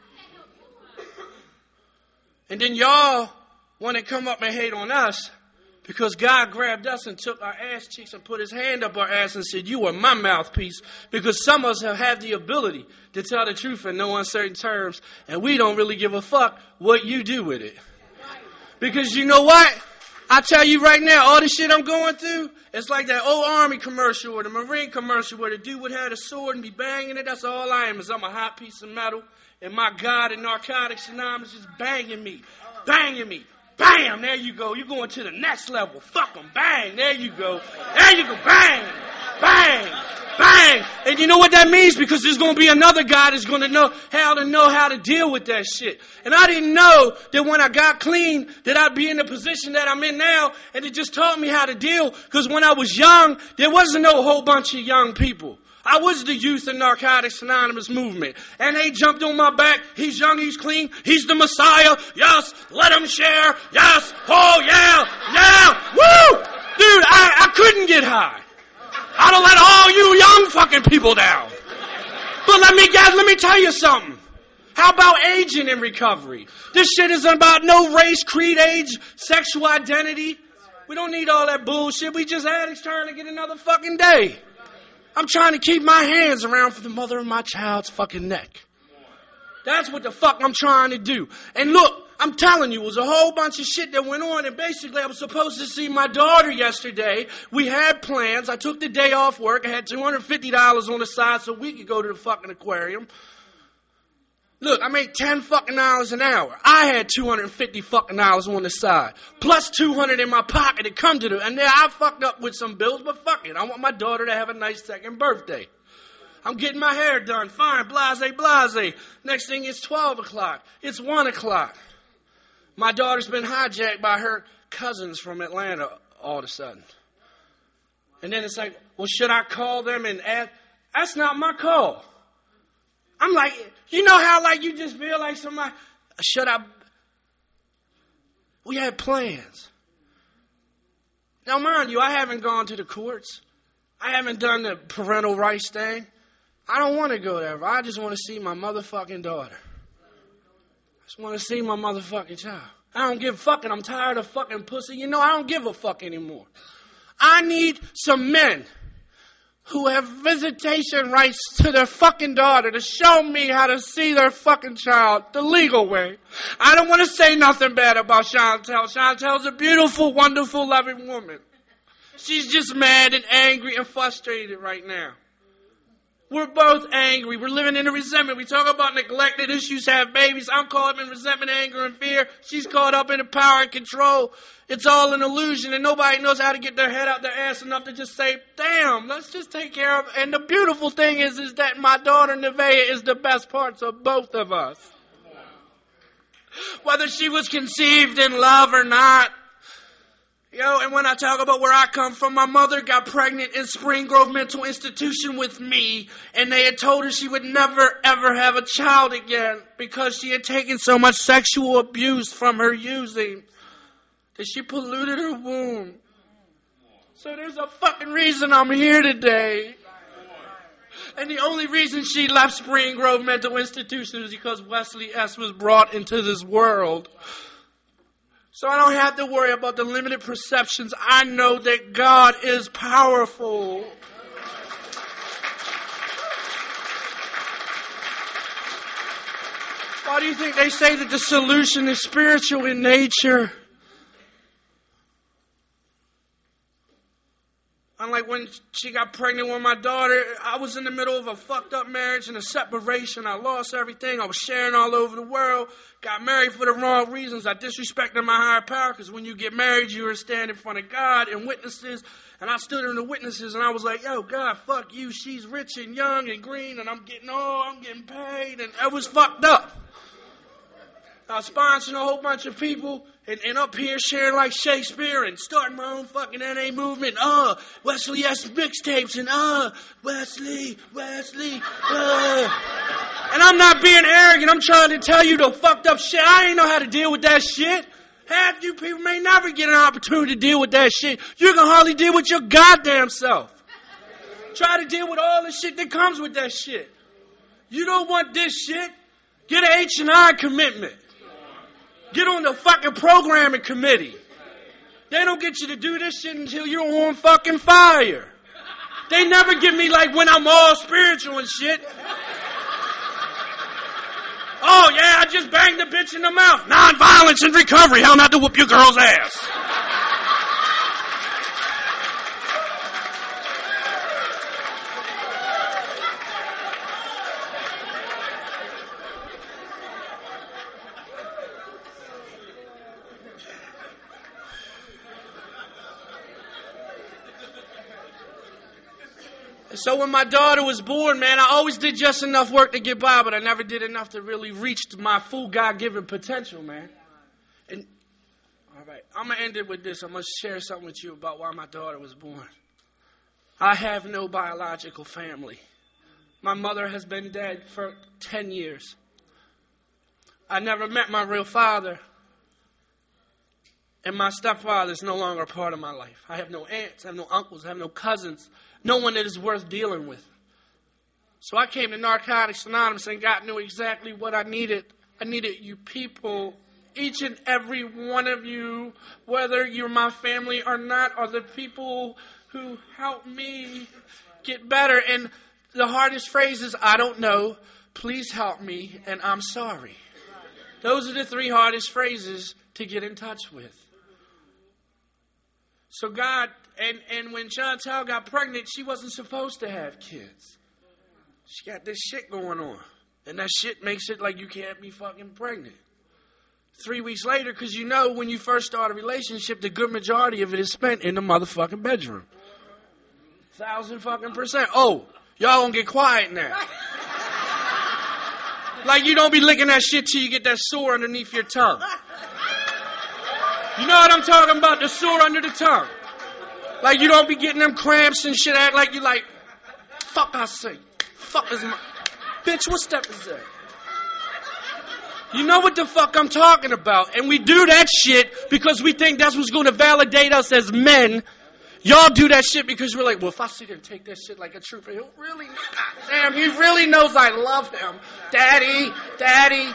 And then y'all want to come up and hate on us because God grabbed us and took our ass cheeks and put his hand up our ass and said, you are my mouthpiece. Because some of us have had the ability to tell the truth in no uncertain terms. And we don't really give a fuck what you do with it. Because you know what? I tell you right now, all the shit I'm going through, it's like that old Army commercial or the Marine commercial where the dude would have a sword and be banging it. That's all I am, is I'm a hot piece of metal. And my God in Narcotics Anonymous is banging me, banging me. Bam, there you go. You're going to the next level. Fuck them. Bang, there you go. There you go. Bang. Bang! Bang! And you know what that means? Because there's going to be another guy that's going to know how to know how to deal with that shit. And I didn't know that when I got clean that I'd be in the position that I'm in now, and it just taught me how to deal. Because when I was young, there wasn't no whole bunch of young people. I was the Youth and Narcotics Anonymous movement. And they jumped on my back. He's young, he's clean, he's the Messiah. Yes, let him share. Yes, oh yeah, yeah, woo! Dude, I, I couldn't get high. I'd have let all you young fucking people down. But let me guys, let me tell you something. How about aging in recovery? This shit isn't about no race, creed, age, sexual identity. We don't need all that bullshit. We just addicts trying to get another fucking day. I'm trying to keep my hands around for the mother of my child's fucking neck. That's what the fuck I'm trying to do. And look, I'm telling you, it was a whole bunch of shit that went on. And basically, I was supposed to see my daughter yesterday. We had plans. I took the day off work. I had two hundred fifty dollars on the side so we could go to the fucking aquarium. Look, I made ten fucking dollars an hour. I had two hundred fifty fucking dollars on the side. Plus two hundred in my pocket to come to the... And then I fucked up with some bills, but fuck it. I want my daughter to have a nice second birthday. I'm getting my hair done. Fine, blase, blase. Next thing, it's twelve o'clock. It's one o'clock. My daughter's been hijacked by her cousins from Atlanta all of a sudden. And then it's like, well, should I call them and ask? That's not my call. I'm like, you know how like you just feel like somebody, should I? We had plans. Now, mind you, I haven't gone to the courts. I haven't done the parental rights thing. I don't want to go there. I just want to see my motherfucking daughter. I just want to see my motherfucking child. I don't give a fuck, and I'm tired of fucking pussy. You know, I don't give a fuck anymore. I need some men who have visitation rights to their fucking daughter to show me how to see their fucking child the legal way. I don't want to say nothing bad about Chantel. Chantel's a beautiful, wonderful, loving woman. She's just mad and angry and frustrated right now. We're both angry. We're living in a resentment. We talk about neglected issues, have babies. I'm caught up in resentment, anger, and fear. She's caught up in the power and control. It's all an illusion, and nobody knows how to get their head out their ass enough to just say, damn, let's just take care of it. And the beautiful thing is, is that my daughter, Nevaeh, is the best parts of both of us. Whether she was conceived in love or not. Yo, and when I talk about where I come from, my mother got pregnant in Spring Grove Mental Institution with me, and they had told her she would never, ever have a child again because she had taken so much sexual abuse from her using that she polluted her womb. So there's a fucking reason I'm here today. And the only reason she left Spring Grove Mental Institution is because Wesley S. was brought into this world. So I don't have to worry about the limited perceptions. I know that God is powerful. Why do you think they say that the solution is spiritual in nature? Unlike when she got pregnant with my daughter, I was in the middle of a fucked up marriage and a separation. I lost everything. I was sharing all over the world. Got married for the wrong reasons. I disrespected my higher power because when you get married, you are standing in front of God and witnesses. And I stood in the witnesses and I was like, yo, God, fuck you. She's rich and young and green and I'm getting old. I'm getting paid. And it was fucked up. I was sponsoring a whole bunch of people and, and up here sharing like Shakespeare and starting my own fucking N A movement. Uh, Wesley S. mixtapes and uh, Wesley, Wesley, uh. And I'm not being arrogant. I'm trying to tell you the fucked up shit. I ain't know how to deal with that shit. Half you people may never get an opportunity to deal with that shit. You can hardly deal with your goddamn self. Try to deal with all the shit that comes with that shit. You don't want this shit? Get an H and I commitment. Get on the fucking programming committee. They don't get you to do this shit until you're on fucking fire. They never get me like when I'm all spiritual and shit. Oh yeah, I just banged the bitch in the mouth. Non-violence in recovery. How not to whoop your girl's ass. So when my daughter was born, man, I always did just enough work to get by, but I never did enough to really reach my full God-given potential, man. And all right, I'm going to end it with this. I'm going to share something with you about why my daughter was born. I have no biological family. My mother has been dead for ten years. I never met my real father. And my stepfather is no longer a part of my life. I have no aunts, I have no uncles, I have no cousins. No one that is worth dealing with. So I came to Narcotics Anonymous and God knew exactly what I needed. I needed you people, each and every one of you, whether you're my family or not, are the people who help me get better. And the hardest phrase is, I don't know, please help me, and I'm sorry. Those are the three hardest phrases to get in touch with. So God, and, and when Chantel got pregnant, she wasn't supposed to have kids. She got this shit going on. And that shit makes it like you can't be fucking pregnant. Three weeks later, because you know when you first start a relationship, the good majority of it is spent in the motherfucking bedroom. Thousand fucking percent. Oh, y'all gonna get quiet now. Like you don't be licking that shit till you get that sore underneath your tongue. You know what I'm talking about? The sore under the tongue. Like you don't be getting them cramps and shit. Act like you like, fuck I say. Fuck is my... Bitch, what step is that? You know what the fuck I'm talking about. And we do that shit because we think that's what's going to validate us as men. Y'all do that shit because we're like, well, if I sit there and take that shit like a trooper, he'll really... Damn, he really knows I love him. Daddy, daddy...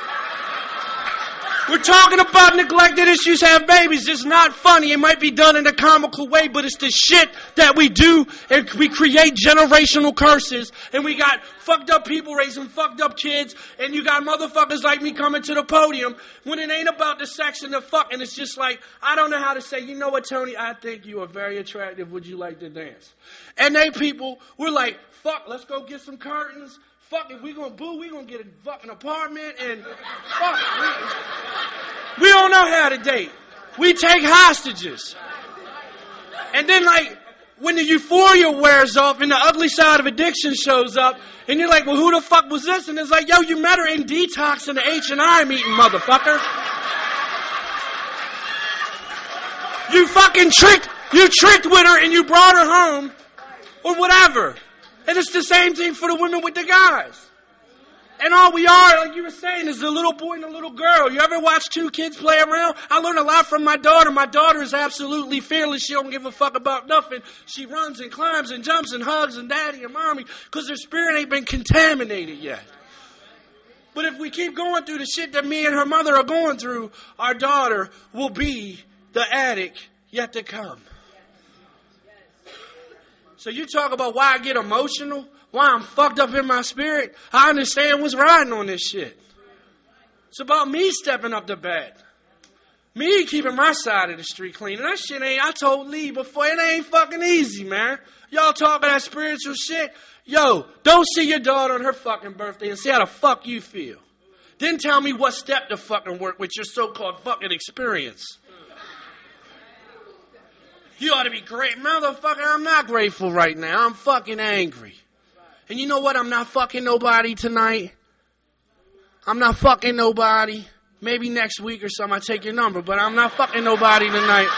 We're talking about neglected issues have babies. It's not funny. It might be done in a comical way, but it's the shit that we do, and we create generational curses, and we got fucked up people raising fucked up kids, and you got motherfuckers like me coming to the podium when it ain't about the sex and the fuck, and it's just like, I don't know how to say, you know what, Tony, I think you are very attractive. Would you like to dance? And they people, we're like, fuck, let's go get some curtains. Fuck it, we gonna boo, we gonna get a fucking apartment, and fuck it. We, we don't know how to date. We take hostages. And then, like, when the euphoria wears off and the ugly side of addiction shows up, and you're like, well, who the fuck was this? And it's like, yo, you met her in Detox in the H and I meeting, motherfucker. You fucking tricked, you tricked with her and you brought her home, or whatever. And it's the same thing for the women with the guys. And all we are, like you were saying, is a little boy and a little girl. You ever watch two kids play around? I learned a lot from my daughter. My daughter is absolutely fearless. She don't give a fuck about nothing. She runs and climbs and jumps and hugs and daddy and mommy because her spirit ain't been contaminated yet. But if we keep going through the shit that me and her mother are going through, our daughter will be the addict yet to come. So you talk about why I get emotional, why I'm fucked up in my spirit. I understand what's riding on this shit. It's about me stepping up to bat. Me keeping my side of the street clean. And that shit ain't, I told Lee before, it ain't fucking easy, man. Y'all talking that spiritual shit. Yo, don't see your daughter on her fucking birthday and see how the fuck you feel. Then tell me what step to fucking work with your so-called fucking experience. You ought to be great. Motherfucker, I'm not grateful right now. I'm fucking angry. And you know what? I'm not fucking nobody tonight. I'm not fucking nobody. Maybe next week or something I take your number, but I'm not fucking nobody tonight.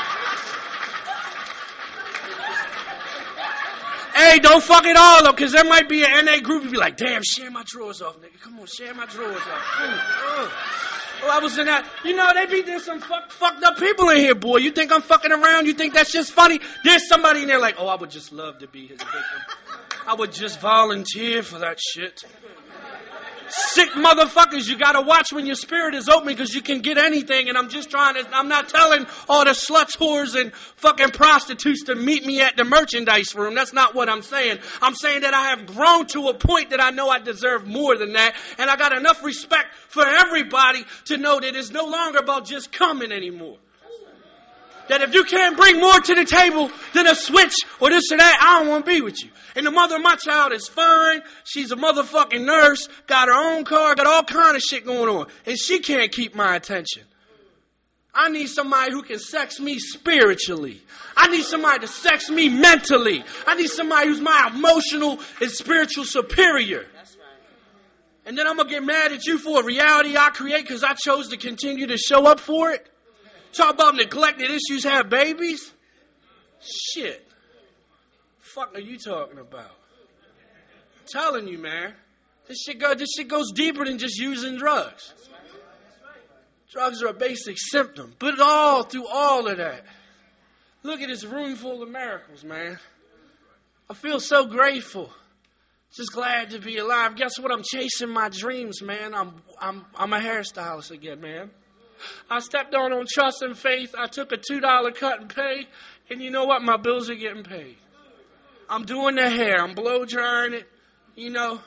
Hey, don't fuck it all up, because there might be an N A group and be like, damn, share my drawers off, nigga. Come on, share my drawers off. Ooh, ooh. Oh, I was in that. You know, they be there's some fuck, fucked up people in here, boy. You think I'm fucking around? You think that's just funny? There's somebody in there like, oh, I would just love to be his victim. I would just volunteer for that shit. Sick motherfuckers, you gotta watch when your spirit is open because you can get anything. And I'm just trying to, I'm not telling all the sluts, whores, and fucking prostitutes to meet me at the merchandise room. That's not what I'm saying. I'm saying that I have grown to a point that I know I deserve more than that. And I got enough respect for everybody to know that it's no longer about just coming anymore. That if you can't bring more to the table than a switch or this or that, I don't want to be with you. And the mother of my child is fine. She's a motherfucking nurse, got her own car, got all kind of shit going on. And she can't keep my attention. I need somebody who can sex me spiritually. I need somebody to sex me mentally. I need somebody who's my emotional and spiritual superior. That's right. And then I'm going to get mad at you for a reality I create because I chose to continue to show up for it. Talk about neglected issues, have babies. Shit. Fuck are you talking about? I'm telling you, man. This shit, go, this shit goes deeper than just using drugs. Drugs are a basic symptom. But all through all of that, look at this room full of miracles, man. I feel so grateful. Just glad to be alive. Guess what? I'm chasing my dreams, man. I'm I'm I'm a hairstylist again, man. I stepped on on trust and faith. I took a two dollar cut and pay. And you know what? My bills are getting paid. I'm doing the hair. I'm blow drying it. You know.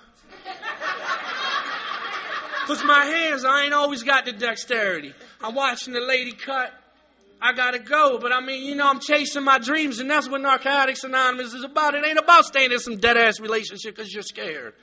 Because my hands, I ain't always got the dexterity. I'm watching the lady cut. I got to go. But I mean, you know, I'm chasing my dreams. And that's what Narcotics Anonymous is about. It ain't about staying in some dead-ass relationship because you're scared.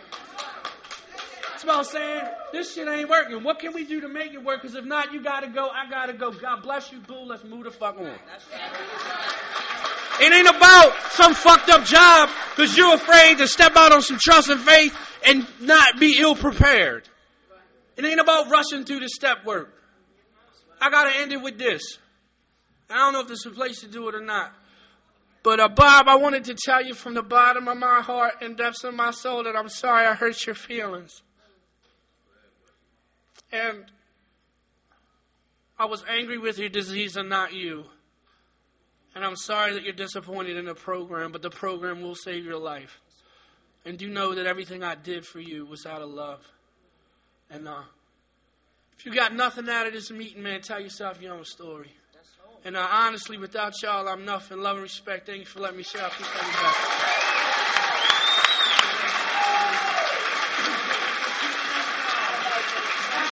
It's about saying, this shit ain't working. What can we do to make it work? Because if not, you got to go. I got to go. God bless you, boo. Let's move the fuck on. It ain't about some fucked up job because you're afraid to step out on some trust and faith and not be ill prepared. It ain't about rushing through the step work. I got to end it with this. I don't know if there's a place to do it or not. But uh, Bob, I wanted to tell you from the bottom of my heart and depths of my soul that I'm sorry I hurt your feelings. And I was angry with your disease and not you. And I'm sorry that you're disappointed in the program, but the program will save your life. And do know that everything I did for you was out of love. And uh, if you got nothing out of this meeting, man, tell yourself your own story. And uh, honestly, without y'all, I'm nothing. Love and respect. Thank you for letting me share. Peace, everybody.